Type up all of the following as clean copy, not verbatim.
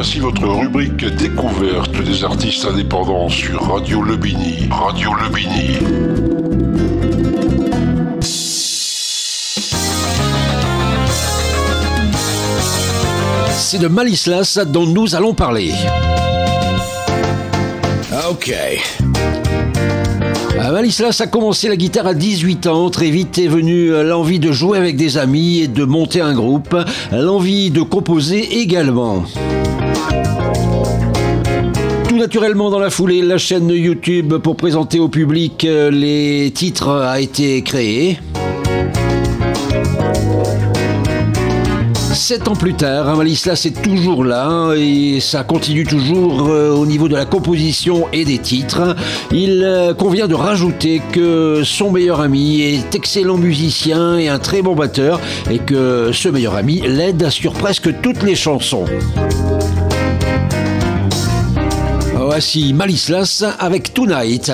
Voici votre rubrique découverte des artistes indépendants sur Radio Le Bini. Radio Le Bini. C'est de Malislas dont nous allons parler. Ok. Malislas a commencé la guitare à 18 ans. Très vite est venue l'envie de jouer avec des amis et de monter un groupe. L'envie de composer également. Tout naturellement, dans la foulée, la chaîne YouTube pour présenter au public les titres a été créée. 7 ans plus tard, Malislas est toujours là et ça continue toujours au niveau de la composition et des titres. Il convient de rajouter que son meilleur ami est excellent musicien et un très bon batteur et que ce meilleur ami l'aide sur presque toutes les chansons. Voici Malislas avec Tonight.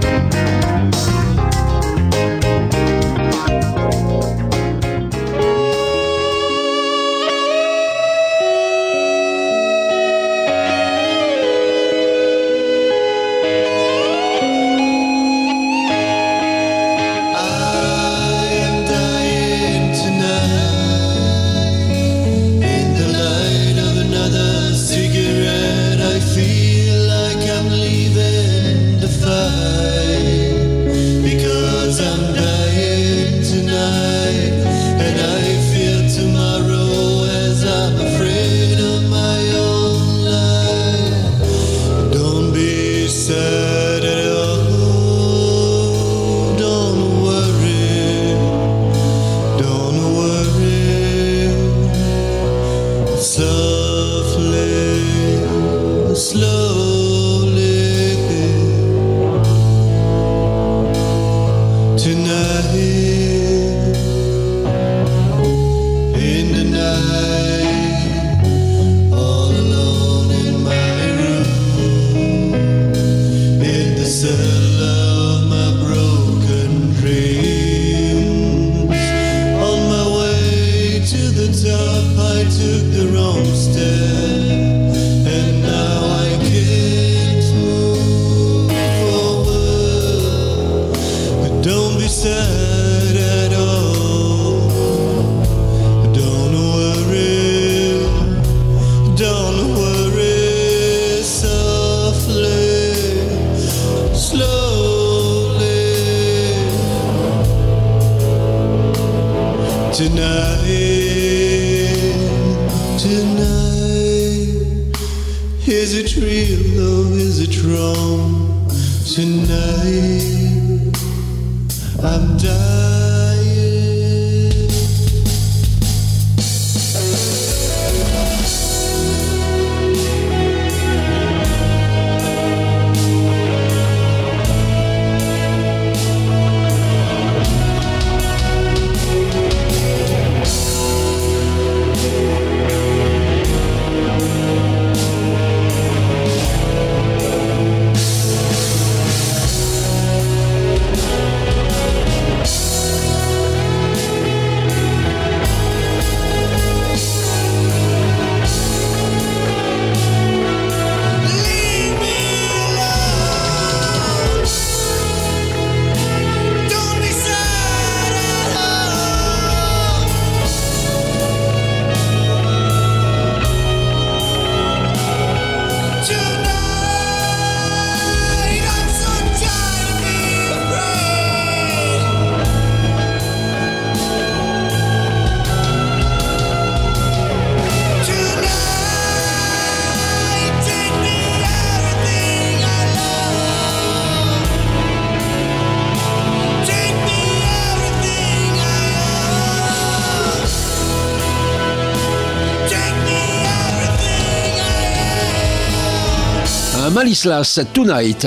Malislas, Tonight.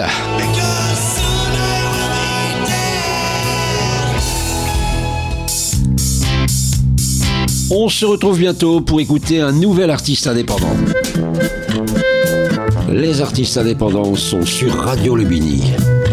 On se retrouve bientôt pour écouter un nouvel artiste indépendant. Les artistes indépendants sont sur Radio Le Bini.